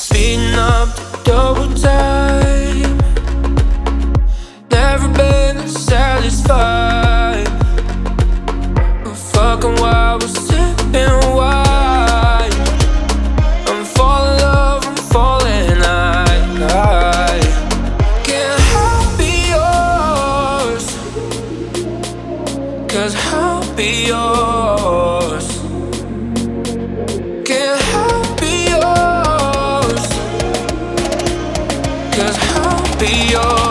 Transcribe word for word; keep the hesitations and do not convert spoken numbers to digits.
speeding up to double time. Never been satisfied. I'm fucking while we're sipping wine. I'm falling in love, I'm falling. I, I can't help be yours, 'cause I'll be yours. Can't help be yours, 'cause I'll be yours.